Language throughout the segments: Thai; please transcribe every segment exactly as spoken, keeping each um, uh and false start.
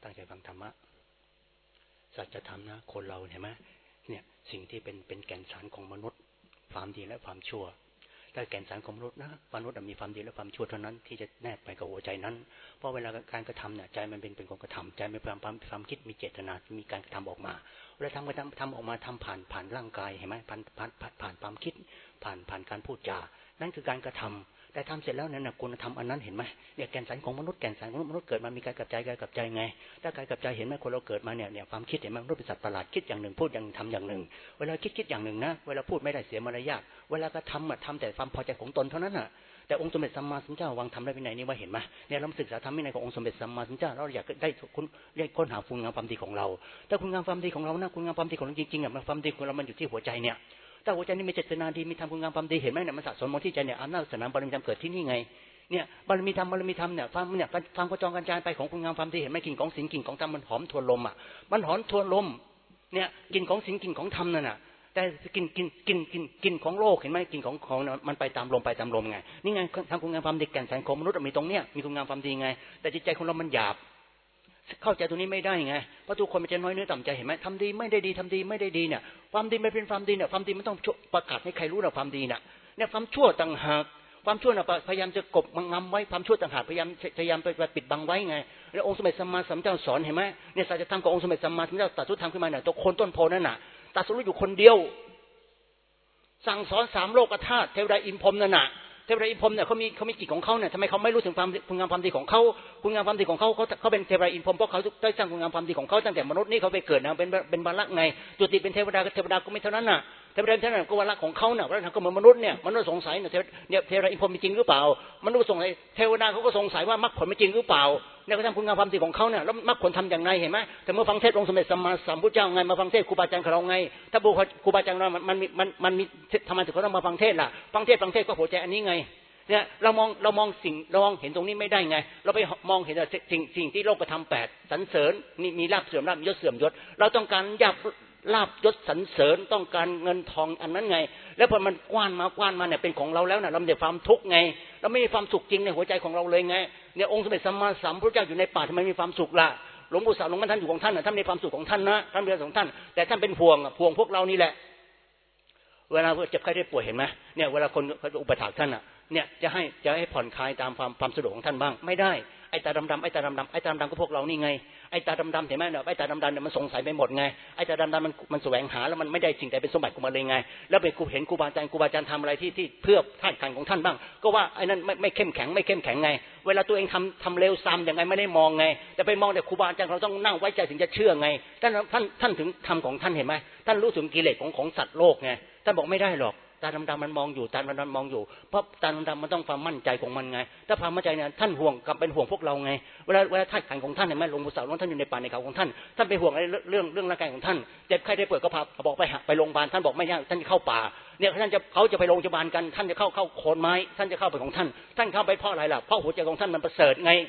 ตั้งใจฟังธรรมะสัจธรรมนะคนเราเห็นไหมเนี่ยสิ่งที่เป็นเป็นแก่นสารของมนุษย์ความดีและความชั่วถ้าแก่นสารของมนุษย์นะมนุษย์มีความดีและความชั่วเท่านั้นที่จะแนบไปกับหัวใจนั้นเพราะเวลาการกระทำเนี่ยใจมันเป็นเป็นของกระทำใจมีความความคิดมีเจตนามีการกระทำออกมาเวลาทำกระทำทำออกมาทำผ่านผ่านร่างกายเห็นไหมผ่านผ่านผ่านความคิดผ่านผ่านการพูดจานั่นคือการกระทำแต่ทำเสร็จแล้วเนี่ยคุณธรรมอันนั้นเห็นไหมเนี่ยแก่นสารของมนุษย์แก่นสารของมนุษย์เกิดมามีการกับใจกายกับใจไงถ้ากายกับใจเห็นไหมคนเราเกิดมาเนี่ยเนี่ยความคิดเห็นไหมมนุษย์เป็นสัตว์ประหลาดคิดอย่างหนึ่งพูดอย่างทำอย่างหนึ่งเวลาคิดคิดอย่างหนึ่งนะเวลาพูดไม่ได้เสียมารยาทเวลากระทำอะทำแต่ความพอใจของตนเท่านั้นน่ะแต่องค์สมเด็จสัมมาสัมพุทธเจ้าวางทำได้วินัยนี้ว่าเห็นไหมเนี่ยเราศึกษาธรรมวินัยขององค์สมเด็จสัมมาสัมพุทธเจ้าเราอยากได้คุณเรียกค้นหาคุณงามความดีของเราแต่คุณงามความดีของเรานะคุณงามความดีของเราจริงๆอ่ะมันความดีของเรามันอยู่ที่หัวใจเนี่ยถ้าหัวใจนี่มีเจตนาดีมีทำคุณงามความดีเห็นไหมเนี่ยมันสะสมมาที่ใจเนี่ยอำนาจสนามบารมีธรรมเกิดที่นี่ไงเนี่ยบารมีธรรมบารมีธรรมเนี่ยฟังเนี่ยฟังกระจองกระจายไปของคุณงามความดีเห็นไหมกลิ่นของศีลกลิ่นของธรรมมันหอมทวนลมอ่ะมันหอมทวนลมเนี่ยกลิ่นของศีลกลิ่นของธรรมนั่นน่ะแต่กลิ่นกลิ่นกลิ่นกลิ่นกลิ่นของโลกเห็นไหมกลิ่นของของมันไปตามลมไปตามลมไงนี่ไงทางคุณงามความดีแก่นสารของมนุษย์มีตรงเนี้ยมีคุณงามความดีไงแต่จิตใจของเรามันหยาบเข้าใจตรงนี้ไม่ได้ไงเพราะทุกคนมันจะน้อยเนื้อต่ำใจเห็นไหมทำดีไม่ได้ดีทำดีไม่ได้ดีเนี่ยความดีไม่เป็นความดีเนี่ยความดีมันต้องประกาศให้ใครรู้นะความดีเนี่ยเนี่ยความชั่วต่างหากความชั่วน่ะพยายามจะกบงำไว้ความชั่วต่างหากพยายามพยายามไปปิดบังไว้ไงแล้วองค์สมเด็จสัมมาสัมพุทธเจ้าสอนเห็นไหมเนี่ยสัจธรรมขององค์สมเด็จสัมมาสัมพุทธเจ้าตรัสรู้ธรรมขึ้นมาเนี่ยตัวคนต้นโพนั่นน่ะตรัสรู้อยู่คนเดียวสั่งสอนสามโลกธาตุเทวดาอินพรหมนั่นน่ะเทวดาอินพรหมเนี่ยเขามีเขามีจิตของเขาเนี่ยทำไมเขาไม่รู้ถึงความคุณงามความดีของเขาคุณงามความดีของเขาเขาเขาเป็นเทวดาอินพรหมเพราะเขาได้สร้างคุณงามความดีของเขาตั้งแต่มนุษย์นี่เขาไปเกิดนะเป็นเป็นบาลักไงจุติเป็นเทวดาเทวดาก็ไม่เท่านั้นน่ะเทวดาเท่านั้นก็วาระของเขาเนี่ยแล้วก็เหมือนมนุษย์เนี่ยมนุษย์สงสัยเนี่ยเนี่ยเทวดาอินพรหมมีจริงหรือเปล่ามนุษย์สงสัยเทวดาเขาก็สงสัยว่ามรรคผลมีจริงหรือเปล่าเนี่ยเขาทำคุณงามความดีของเขาเนี่ยแล้วมรรคผลทำอย่างไรเห็นไหมแต่เมื่อฟังเทศองค์สมเด็จสัมมาสัมพุทธเจ้าไงมาฟังเทศครูบาอาจารย์ของเราไงถ้าบุครูบาอาจารย์เรามันมีมันมันมีทำไมถึงเขาต้องมาฟังเทศล่ะฟังเทศฟังเทศก็หัวใจอันนี้ไงเนี่ยเรามองเรามองสิ่งเรามองเห็นตรงนี้ไม่ได้ไงเราไปมองเห็นสิ่งสิ่งที่โลกธรรมแปดสรรเสริญมีมีลาภเสื่อมลาภยศเสื่อมยศเราต้องการยับลาภยศสรรเสริญต้องการเงินทองอันนั้นไงแล้วพอมันกว้านมากว้านมาเนี่ยเป็นของเราแล้วเนี่ยเราไม่ได้ความทุกข์ไงเราไม่มีความสุขจริงในหัวใจของเราเลยไงเนี่ยองค์สมเด็จสัมมาสัมพุทธเจ้าอยู่ในป่าทำไมมีความสุขล่ะหลวงปู่สาวหลวงพ่อท่านอยู่ของท่านน่ะท่านมีความสุขของท่านนะท่านเป็นของท่านแต่ท่านเป็นห่วงห่วงพวกเรานี่แหละเวลาเจ็บไข้ได้ป่วยเห็นไหมเนี่ยเวลาคนอุปถัมภ์ท่านอ่ะเนี่ยจะให้จะให้ผ่อนคลายตามความความสะดวกของท่านบ้างไม่ได้ไอ้ตาดำๆไอ้ตาดำๆไอ้ตาดำๆก็พวกเรานี่ไงไอ้ตาดำๆเห็นไหมเนี่ยไอ้ตาดำๆเนี่ยมันสงสัยไปหมดไงไอ้ตาดำๆมันมันแสวงหาแล้วมันไม่ได้สิ่งใดเป็นสมบัติของมันเลยไงแล้วไปกูเห็นครูบาอาจารย์ครูบาอาจารย์ทำอะไรที่ที่เพื่อท่านขันของท่านบ้างก็ว่าไอ้นั่นไม่ไม่เข้มแข็งไม่เข้มแข็งไงเวลาตัวเองทำทำเลวซ้ำยังไงไม่ได้มองไงแต่ไปมองแต่ครูบาอาจารย์เราต้องนั่งไว้ใจถึงจะเชื่อไงท่านท่านท่านถึงทำของท่านเห็นไหมท่านรู้ถึงกิเลสของของสัตว์โลกไงท่านบอกไม่ได้หรอกตาดำๆมันมองอยู่ตาดำๆมองอยู่เพราะตาดำๆมันต้องความมั่นใจของมันไงถ้าความมั่นใจเนี่ยท่านห่วงกับเป็นห่วงพวกเราไงเวลาเวลาธาตุขันธ์ของท่านเห็นไหมหลวงปู่สาวท่านอยู่ในป่าในเขาของท่านท่านไปห่วงเรื่องเรื่องร่างกายของท่านเจ็บไข้ได้ป่วยก็พาบอกไปไปโรงพยาบาลท่านบอกไม่ยากท่านเข้าป่าเนี่ยท่านจะเขาจะไปโรงพยาบาลกันท่านจะเข้าเข้าโคนไม้ท่านจะเข้าไปของท่านท่านเข้าไปเพราะอะไรล่ะเพราะหัวใจของท่านมันประเสริฐไง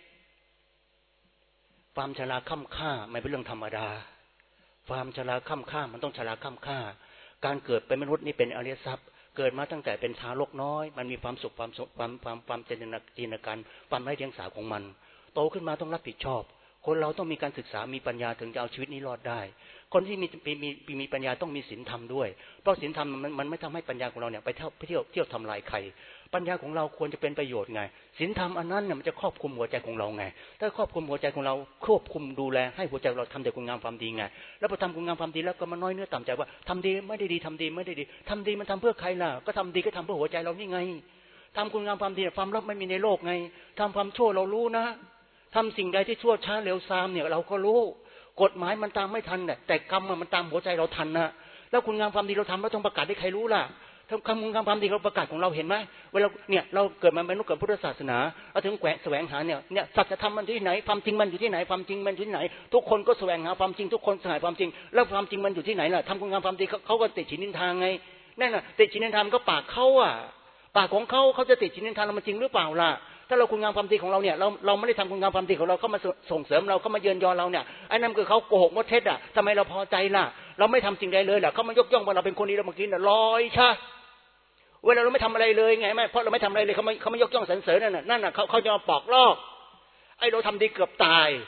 ความชราค่ำค่าไม่เป็นเรื่องธรรมดาความชราค่ำค่ามันต้องชราค่ำค่าการเกิดเป็นมนุษย์นี่เป็นอริยทรัพย์เกิดมาตั้งแต่เป็นทารกน้อยมันมีความสุขความความความความจินตนาการความไร้เดียงสาของมันโตขึ้นมาต้องรับผิดชอบคนเราต้องมีการศึกษามีปัญญาถึงจะเอาชีวิตนี้รอดได้คนที่มีมีมีมีปัญญาต้องมีศีลธรรมด้วยเพราะศีลธรรมมันมันไม่ทำให้ปัญญาของเราเนี่ยไปเที่ยวไปเที่ยวเที่ยวทำลายใครปัญญาของเราควรจะเป็นประโยชน์ไงศีลธรรมอันนั้นเนี่ยมันจะครอบคลุมหัวใจของเราไงถ้าครอบคลุมหัวใจของเราควบคุมดูแลให้หัวใจเราทำแต่คุณงามความดีไงแล้วพอทำคุณงามความดีแล้วก็มาน้อยเนื้อต่ำใจว่าทำดีไม่ได้ดีทำดีไม่ได้ดีทำดีมันทำเพื่อใครล่ะก็ทำดีก็ทำเพื่อหัวใจเรานี่ไงทำคุณงามความดีความลับไม่มีในโลกไงทำความชั่วเรารู้นะทำสิ่งใดที่ชั่วช้าเร็วซามเนี่ยเราก็รู้กฎหมายมันตามไม่ทันแต่กรรมมันตามหัวใจเราทันนะแล้วคุณงามความดีเราทำแล้วต้องประกาศให้ใครรู้ล่ะทำคำคุณงามความดีเราประกาศของเราเห็นไหมเวลาเนี่ยเราเกิดมาเป็นลูกเกิดพุทธศาสนาเราถึงแกว่งแสวงหาเนี่ยเนี่ยสัจธรรมมันอยู่ที่ไหนความจริงมันอยู่ที่ไหนความจริงมันอยู่ที่ไหนทุกคนก็แสวงหาความจริงทุกคนแสวงหาความจริงแล้วความจริงมันอยู่ที่ไหนล่ะทำคุณงามความดีเขาก็ติดฉินนินทาไงนั่นน่ะติดฉินนินทาก็ปากเขาอ่ะปากของเขาเขาจะติดฉินนินทาเรามันจริงหรือเปล่าล่ะถ้าเราคุณงามความดีของเราเนี่ยเราเราไม่ได้ทำคุณงามความดีของเราเข้ามาส่งเสริมเราเข้ามาเยือนยอเราเนี่ยไอ้นั่นคือเขาโกหกมดเท็จอ่ะทำไมเราพอใจล่ะเราไม่ทำสิ่งใดเลยล่ะเขามายกย่องว่าเราเป็นคนดีเราเมื่อกี้น่ะลอยชะเวลาเราไม่ทำอะไรเลยไงไม่เพราะเราไม่ทำอะไรเลยเขาไม่เขาไม่ยกย่องสรรเสริญนั่นน่ะนั่นน่ะเขาเขาจะมาปอกลอกไอ้เราทำดีเกือบตาย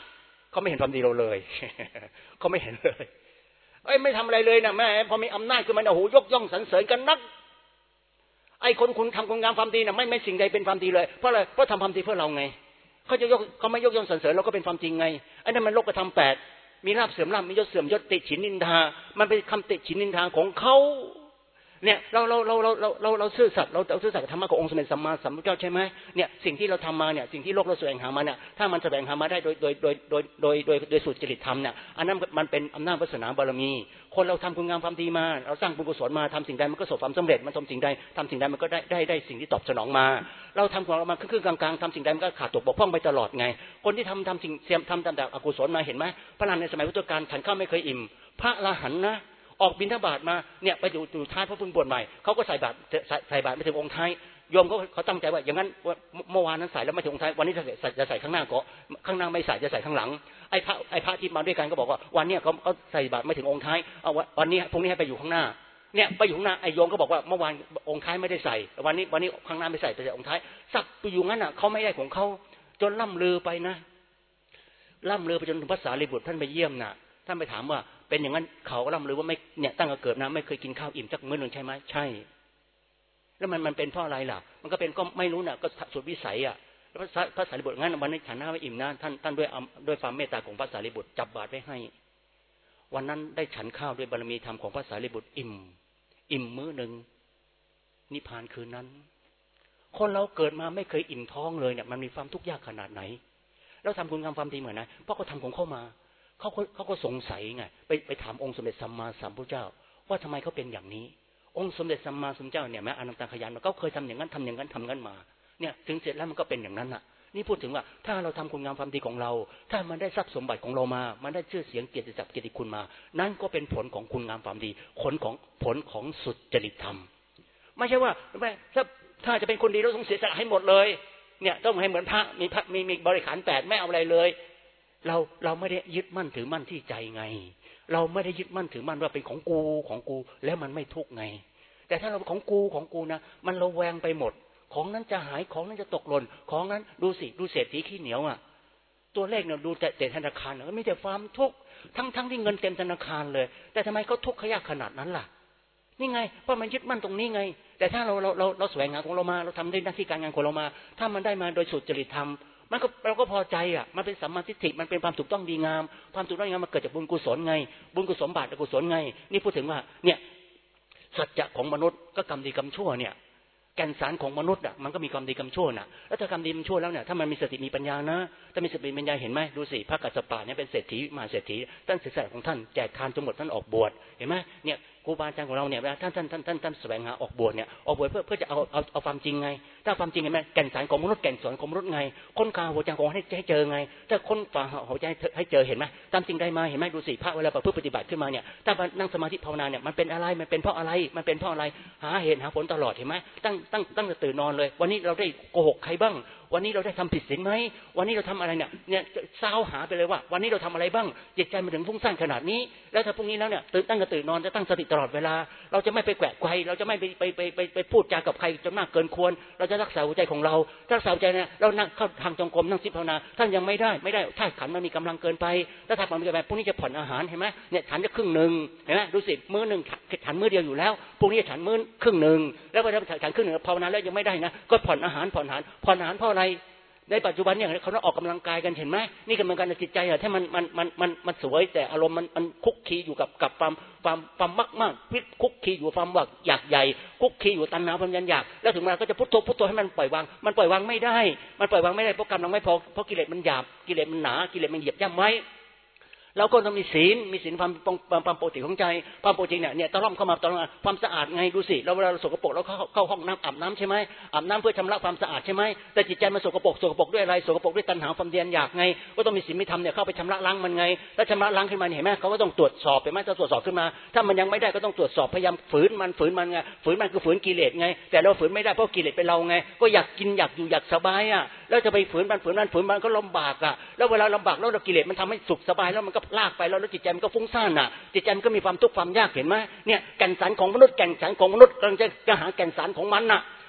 เขาไม่เห็นความดีเราเลยเขาไม่เห็นเลยเอ้ยไม่ทำอะไรเลยนะแม่พอมีอำนาจขึ้นมาโอ้โหยกย่องสรรเสริญกันนักไอ้คนคุณทำคุณงามความดีนะไม่ไม่สิ่งใดเป็นความดีเลยเพราะอะไรเพราะทำความดีเพื่อเราไงเขาจะยกเขาไม่ยกย่องสรรเสริญเราก็เป็นความจริงไงไอ้นั่นมันโลกธรรมแปดมีลาภเสื่อมลาภมียศเสื่อมยศติฉินนินทามันเป็นคำติฉินนินทาของเขาเนี่ยเราเราเราเราเราเราเราซื่อสัตย์เราเราซื่อสัตย์กับธรรมะขององค์สมเด็จสัมมาสัมพุทธเจ้าใช่ไหมเนี่ยสิ่งที่เราทำมาเนี่ยสิ่งที่โลกเราแสวงหามาเนี่ยถ้ามันแสวงหามาได้โดยโดยโดยโดยโดยโดยโดยสุจริตธรรมเนี่ยอันนั้นมันเป็นอำนาจวาสนาบารมีคนเราทำคุณงามความดีมาเราสร้างบุญกุศลมาทำสิ่งใดมันก็ประสบความสำเร็จมันทำสิ่งใดทำสิ่งใดมันก็ได้ได้ได้สิ่งที่ตอบสนองมาเราทำของเรามาครึ่งๆกลางๆทำสิ่งใดมันก็ขาดตกบกพร่องไปตลอดไงคนที่ทำทำสิ่งเสียมทำตามแต่อกุศลมาเห็นไหมพระอรหันต์ในสมัยพุทธกาลฉันข้าวไม่เคยอิ่มพระอรหันต์นะออกบิณฑบาตมาเนี่ยไปอยู่อยู่ท้ายพระพุทธบวชใหม่เขาก็ใส่บาตรใส่ใส่บาตรไม่ถึงองค์ท้ายโยมเขาเขาตั้งใจว่าอย่างนั้นเมื่อวานนั้นใส่แล้วไม่ถึงองค์ท้ายวันนี้จะใส่จะใส่ข้างหน้าก็ข้างหน้าไม่ใส่จะใส่ข้างหลังไอ้พระไอ้พระที่มาด้วยกันก็บอกว่าวันนี้เขาเขาใส่บาตรไม่ถึงองค์ท้ายเอาวันนี้พรุ่งนี้ให้ไปอยู่ข้างหน้าเนี่ยไปอยู่ข้างหน้าไอ้โยมก็บอกว่าเมื่อวานองค์ท้ายไม่ได้ใส่วันนี้วันนี้ข้างหน้าไม่ใส่แต่ใส่องค์ท้ายสักไปอยู่งั้นอ่ะเขาไม่ได้ของเขาจนล่ำลือไปนะล่ำลือไปจนถึงพระสารีบุตรท่านไปเยี่ยมน่ะท่านไปถามว่าเป็นอย่างนั้นเขาก็ล่ำลือว่าไม่เนี่ยตั้งแต่เกิดนะไม่เคยกินข้าวอิ่มสักมื้อหนึ่งใช่ไหมใช่แล้วมันมันเป็นเพราะอะไรล่ะมันก็เป็นก็ไม่รู้น่ะก็สุดวิสัยอ่ะพระพระสารีบุตรงั้นวันนี้ฉันหน้าไม่อิ่มนะท่านท่านด้วยด้วยความเมตตาของพระสารีบุตรจับบาตรไว้ให้วันนั้นได้ฉันข้าวด้วยบารมีธรรมของพระสารีบุตรอิ่มอิ่มมื้อหนึ่งนิพพานคืนนั้นคนเราเกิดมาไม่เคยอิ่มท้องเลยเนี่ยมันมีความทุกข์ยากขนาดไหนแล้วทำคุณงามความดีเหมือนนะเพราะเขาทำของเข้ามาเขาเขาก็สงสัยไงไปไปถามองค์สมเด็จสัมมาสัมพุทธเจ้าว่าทำไมเขาเป็นอย่างนี้องค์สมเด็จสัมมาสัมพุทธเจ้าเนี่ยแม้อนันตขยานเขาเคยทำอย่างนั้นทำอย่างนั้นทำงั้นมาเนี่ยถึงเสร็จแล้วมันก็เป็นอย่างนั้นน่ะนี่พูดถึงว่าถ้าเราทำคุณงามความดีของเราถ้ามันได้ทรัพย์สมบัติของเรามามันได้ชื่อเสียงเกียรติศักดิ์เกียรติคุณมานั่นก็เป็นผลของคุณงามความดีผลของผลของสุจริตธรรมไม่ใช่ว่าถ้าถ้าจะเป็นคนดีเราต้องเสียสละให้หมดเลยเนี่ยต้องให้เหมือนพระมีพระมีมีบริขารแปดไม่เอาอะไรเลยเราเราไม่ได้ยึดมั่นถือมั่นที่ใจไงเราไม่ได้ยึดมั่นถือมั่นว่าเป็นของกูของกูแล้วมันไม่ทุกข์ไงแต่ถ้าเราของกูของกูนะมันระแวงไปหมดของนั้นจะหายของนั้นจะตกหล่นของนั้นดูสิดูเศรษฐีขี้เหนียวอ่ะตัวเลขเนี่ยดูแต่ธนาคารก็มีแต่ความทุกข์ทั้งทั้งที่เงินเต็มธนาคารเลยแต่ทำไมเขาทุกข์ขยากขนาดนั้นล่ะนี่ไงเพราะมันยึดมั่นตรงนี้ไงแต่ถ้าเราเราเราเราแสวงหาของเรามาเราทำได้หน้าที่การงานของเรามาถ้ามันได้มาโดยสุจริตธรรมมันก็เราก็พอใจอ่ะมันเป็นสัมมาทิฏฐิมันเป็นความถูกต้องดีงามความถูกต้องดีงามมันเกิดจากบุญกุศลไงบุญกุศลบาปกุศลไงนี่พูดถึงว่าเนี่ยสัจจะของมนุษย์ก็กรรมดีกรรมชั่วเนี่ยแก่นสารของมนุษย์อ่ะมันก็มีความดีกรรมชั่วน่ะแล้วถ้ากรรมดีกรรมชั่วแล้วเนี่ยถ้ามันมีสติมีปัญญานะถ้ามีสติมีปัญญาเห็นไหมดูสิพระกัสสปะเนี่ยเป็นเศรษฐีมหาเศรษฐีท่านศึกษาของท่านแจกทานจนหมดท่านออกบวชเห็นไหมเนี่ยครูบาอาจารย์ของเราเนี่ยเวลาท่านท่านท่านท่านท่านแสวงหาออกบวชเนี่ยออกบวชเพื่อเพื่อจะเอาเอาเอาความจริงไงถ้าความจริงเห็นไหมแก่นสารของมนุษย์แก่นสารของมนุษย์ไงค้นคว้าหัวใจของให้ให้เจอไงถ้าค้นคว้าหัวใจให้เจอเห็นไหมตามจริงได้มาเห็นไหมดูสิพระเวลาประพฤติปฏิบัติขึ้นมาเนี่ยถ้านั่งสมาธิภาวนาเนี่ยมันเป็นอะไรมันเป็นเพราะอะไรมันเป็นเพราะอะไรหาเหตุหาผลตลอดเห็นไหมตั้งตั้งตั้งแต่ตื่นนอนเลยวันนี้เราได้โกหกใครบ้างวันนี้เราได้ทำผิดศีลไหมวันนี้เราทำอะไรเนี่ยเนี่ยเศร้าหาไปเลยว่าวันนี้เราทำอะไรบ้างจิตใจมันถึงฟุ้งซ่านขนาดนี้แล้วถ้าพรุ่งนี้แล้วเนี่ยตื่นตั้งแต่ตื่นนอนจะตั้งสติตลอดเวลาเราจะไม่ไปแกว่งไกวเราจะไม่ไปไปไปไปไปพูดจากับใครจนมากเกินควรเราจะรักษาหัวใจของเรารักษาหัวใจเนี่ยเรานั่งเข้าทางจงกรมนั่งสิภาวนาท่านยังไม่ได้ไม่ได้ถ้าขันมันมีกำลังเกินไปถ้าถ้ามันมีกำลังพรุ่งนี้จะผ่อนอาหารเห็นไหมเนี่ยฉันจะครึ่งหนึ่งเห็นไหมดูสิมื้อหนึ่งฉันมื้อเดียวอยู่แล้วพรุ่งนี้ฉันมื้อครึ่งหนึ่งแล้วพอฉันครึ่งหนึ่งภาวนาแล้วยังไม่ได้นะก็ผ่อนอาหารผ่อนอาหารผ่อนอาหารเพราะอะไรในปัจจุบันเนี่ยเขาต้องออกกำลังกายกันเห็นไหมนี่ก็เหมือนกันจิตใจอะถ้ามันมันมันมันมันสวยแต่อารมณ์มันมันคุกคีอยู่กับกับความความความมากมากพิษคุกคีอยู่ความว่าอยากใหญ่คุกคีอยู่ตัณหาความยันอยากแล้วถึงเวลาก็จะพุทโธพุทโธให้มันปล่อยวางมันปล่อยวางไม่ได้มันปล่อยวางไม่ได้เพราะกำลังไม่พอเพราะกิเลสมันหยาบกิเลสมันหนากิเลสมันเหยียบย่ำไว้เราก็ต้องมีศีลมีศีลความความปกติของใจความปกติเนี่ยเนี่ยตะล่อมเข้ามาตะล่อมความสะอาดไงดูสิเราเวลาเราสกปรกเราเข้าเข้าห้องน้ำอาบน้ำใช่ไหมอาบน้ำเพื่อชำระความสะอาดใช่ไหมแต่จิตใจมันสกปรกสกปรกด้วยอะไรสกปรกด้วยตัณหาความเดียนอยากไงก็ต้องมีศีลมีธรรมเนี่ยเข้าไปชำระล้างมันไงแล้วชำระล้างขึ้นมาเห็นไหมเขาก็ต้องตรวจสอบเห็นไหมจะตรวจสอบขึ้นมาถ้ามันยังไม่ได้ก็ต้องตรวจสอบพยายามฝืนมันฝืนมันไงฝืนมันคือฝืนกิเลสไงแต่เราฝืนไม่ได้เพราะกิเลสเป็นเราไงก็อยากกินอยากอยู่อยากสบายอ่ะแล้วจะไปฝืนมันฝืนมันฝืนมันก็ลำบากอ่ะแล้วเวลาลำบากแล้วเรากิเลสมันทำให้สุขสบายแล้วมันก็ลากไปแล้วจิตใจมันก็ฟุ้งซ่านน่ะจิตใจมันก็มีความทุกข์ความยากเห็นไหมเนี่ยแก่นสารของมนุษย์แก่นสารของมนุษย์กำลังจะจะหาแก่นสารของมันน่ะ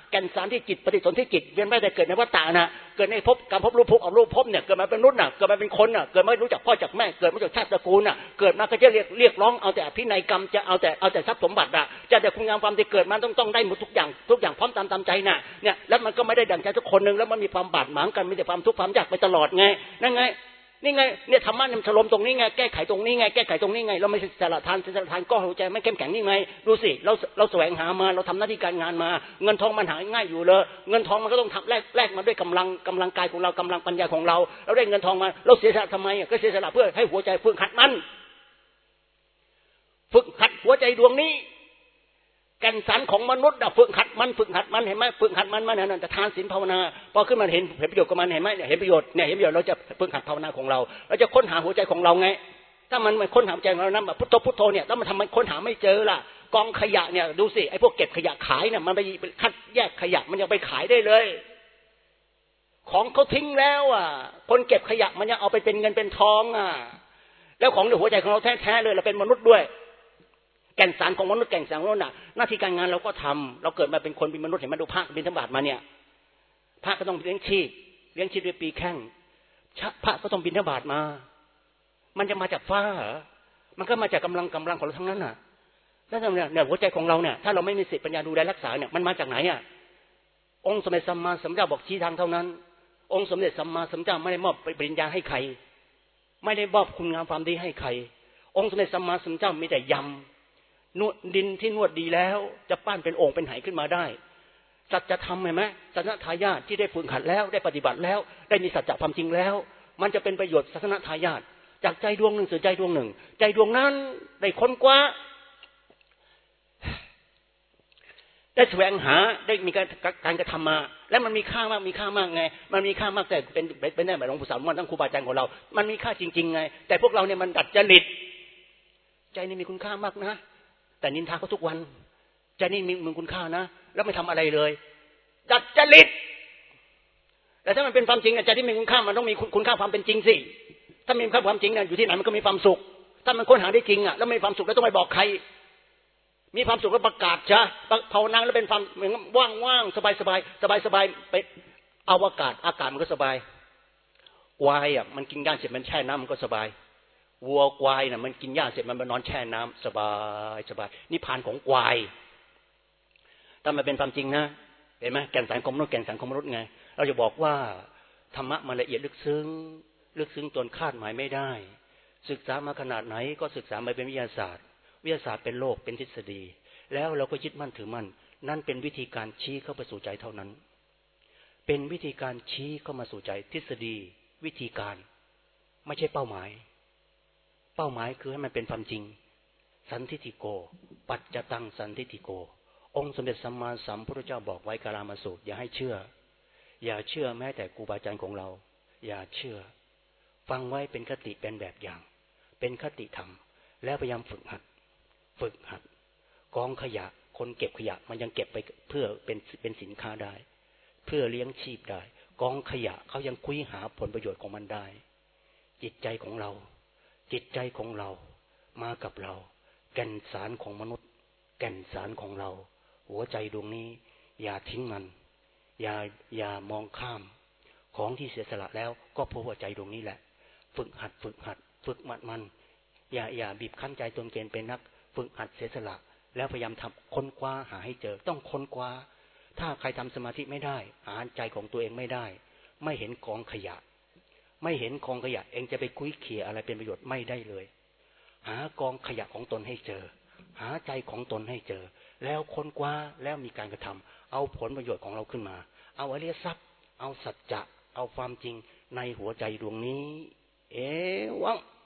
แก่นสารที่จิตปฏิสนธิจิตเวียนว่ายแต่เกิดในวัฏฏะนะเกิดในภพการพบรูปภพเอารูปภพเนี่ยเกิดมาเป็นมนุษย์น่ะเกิดมาเป็นคนน่ะเกิดมารู้จักพ่อจากแม่เกิดมาจากชาติตระกูลน่ะเกิดมาก็จะเรียกเรียกร้องเอาแต่พินัยกรรมจะเอาแต่เอาแต่ทรัพย์สมบัติอ่ะจะแต่คุณงามความที่เกิดมาต้องต้องได้หมดทุกอย่างทุกอย่างพร้อมตามตามใจน่ะเนี่ยแล้วมันก็ไม่ได้ดั่งใจทุกคนนึงแล้วมันมีความบาดหมางกันมีแต่ความทุกข์ความยากไปตลอดไงนั่นไงนี่ไงเนี่ยธรรมะมันถล่มตรงนี้ไงแก้ไขตรงนี้ไงแก้ไขตรงนี้ไงเราไม่สละทานสละทานก็หัวใจไม่เข้มแข็งนี่ไงดูสิเราเราแสวงหามาเราทำหน้าที่การงานมาเงินทองมันหาง่ายอยู่เลยเงินทองมันก็ต้องทำแลกแลกมาด้วยกำลังกำลังกายของเรากำลังปัญญาของเราเราได้เงินทองมาเราเสียสละทำไมก็เสียสละเพื่อให้หัวใจฝึกหัดมันฝึกหัดหัวใจดวงนี้แก่นสารของมนุษย์ฝึกหัดมันฝึกหัดมันเห็นไหมฝึกหัดมันมันนั่นแต่ทานศีลภาวนาพอขึ้นมาเห็นเห็นประโยชน์กับมันเห็นไหมเห็นประโยชน์เนี่ยเห็นประโยชน์เราจะฝึกหัดภาวนาของเราเราจะค้นหาหัวใจของเราไงถ้ามันไม่ค้นหาหัวใจของเรานั้นแบบพุทโธพุทโธเนี่ยถ้ามันทำไมค้นหาไม่เจอล่ะกองขยะเนี่ยดูสิไอ้พวกเก็บขยะขายเนี่ยมันไปคัดแยกขยะมันยังไปขายได้เลยของเขาทิ้งแล้วอ่ะคนเก็บขยะมันยังเอาไปเป็นเงินเป็นทองอ่ะแล้วของในหัวใจของเราแท้ๆเลยเราเป็นมนุษย์ด้วยแก่นสารของมนุษย์แก่นสารของมนุษย์น่ะหน้าที่การงานเราก็ทำเราเกิดมาเป็นคนเป็นมนุษย์เห็นมาดูพระบิณฑบาตมาเนี่ยพระก็ต้องเลี้ยงชีพเลี้ยงชีพด้วยปีแข้งพระก็ต้องบิณฑบาตมามันจะมาจากฟ้าเหรอมันก็มาจากกำลังกำลังของเราทั้งนั้นน่ะแล้วเนี่ยหัวใจของเราเนี่ยถ้าเราไม่มีสติปัญญาดูแลรักษาเนี่ยมันมาจากไหนอ่ะองค์สมเด็จสัมมาสัมพุทธเจ้าบอกชี้ทางเท่านั้นองค์สมเด็จสัมมาสัมพุทธเจ้าไม่ได้มอบปริญญาให้ใครไม่ได้มอบคุณงามความดีให้ใครองค์สมเด็จสัมมาสัมพุทธเจ้ามีแต่ยำนวดดินที่นวดดีแล้วจะปั้นเป็นโอ่งเป็นไหขึ้นมาได้สัจธรรมเห็นไหมสัจทายาทที่ได้ฝึกหัดแล้วได้ปฏิบัติแล้วได้มีสัจจะความจริงแล้วมันจะเป็นประโยชน์ศาสนทายาทจากใจดวงหนึ่งสู่ใจดวงหนึ่งใจดวงนั้นได้ค้นคว้าได้แสวงหาได้มีการการกระทำมาและมันมีค่ามากมีค่ามากไงมันมีค่ามากแต่เป็นเป็นได้แบบหลวงปู่สามวันทั้งครูบาอาจารย์ของเรามันมีค่าจริงๆไงแต่พวกเราเนี่ยมันดัดจริตใจนี่มีคุณค่ามากนะแต่นินทาเขาทุกวันใจนี่มีมึงคุณค่านะแล้วไม่ทำอะไรเลยดัดจริตแต่ถ้ามันเป็นความจริงใจที่มีคุณค่ามันต้องมีคุณค่าความเป็นจริงสิถ้ามีคุณค่าความจริงเนี่ยอยู่ที่ไหนมันก็มีความสุขถ้ามันค้นหาได้จริงอ่ะแล้วมีความสุขแล้วต้องไปบอกใครมีความสุขแล้วประกาศจ้ะภาวนาแล้วเป็นความเหมือนว่างๆสบายสบายสบายสบายไปอวกาศอากาศมันก็สบายวายอ่ะมันกินหญ้าเสร็จมันแช่น้ำมันก็สบายวัวควายน่ะมันกินหญ้าเสร็จมันมานอนแช่น้ำสบายสบายนิพพานของควายถ้ามันเป็นความจริงนะเห็นไหมแก่นสารของมนุษย์แก่นสารของมนุษย์ไงเราจะบอกว่าธรรมะมันละเอียดลึกซึ้งลึกซึ้งจนคาดหมายไม่ได้ศึกษามาขนาดไหนก็ศึกษามาเป็นวิทยาศาสตร์วิทยาศาสตร์เป็นโลกเป็นทฤษฎีแล้วเราก็ยึดมั่นถือมั่นนั่นเป็นวิธีการชี้เข้าไปสู่ใจเท่านั้นเป็นวิธีการชี้เข้ามาสู่ใจทฤษฎีวิธีการไม่ใช่เป้าหมายเป้าหมายคือให้มันเป็นความจริงสันทิฏฐิโกปัจจตังสันทิฏฐิโกองค์สมเด็จสัมมาสัมพุทธเจ้าบอกไว้กาลามสูตรอย่าให้เชื่ออย่าเชื่อแม้แต่ครูบาอาจารย์ของเราอย่าเชื่อฟังไว้เป็นคติเป็นแบบอย่างเป็นคติธรรมแล้วพยายามฝึกหัดฝึกหัดกองขยะคนเก็บขยะมันยังเก็บไปเพื่อเป็นเป็นสินค้าได้เพื่อเลี้ยงชีพได้กองขยะเขายังคุยหาผลประโยชน์ของมันได้จิตใจของเราจิตใจของเรามากับเราแก่นสารของมนุษย์แก่นสารของเราหัวใจดวงนี้อย่าทิ้งมันอย่าอย่ามองข้ามของที่เสียสละแล้วก็เพราะหัวใจดวงนี้แหละฝึกหัดฝึกหัดฝึกมันมันอย่าอย่าบีบคั้นใจตนเกณฑ์เป็นนักฝึกหัดเสียสละแล้วพยายามทำค้นคว้าหาให้เจอต้องค้นคว้าถ้าใครทำสมาธิไม่ได้หาใจของตัวเองไม่ได้ไม่เห็นกองขยะไม่เห็นกองขยะเองจะไปคุยเขี่ยอะไรเป็นประโยชน์ไม่ได้เลยหากองขยะของตนให้เจอหาใจของตนให้เจอแล้วค้นคว้าแล้วมีการกระทำเอาผลประโยชน์ของเราขึ้นมาเอาอริยทรัพย์เอาสัจจะเอาความจริงในหัวใจดวงนี้เอวัง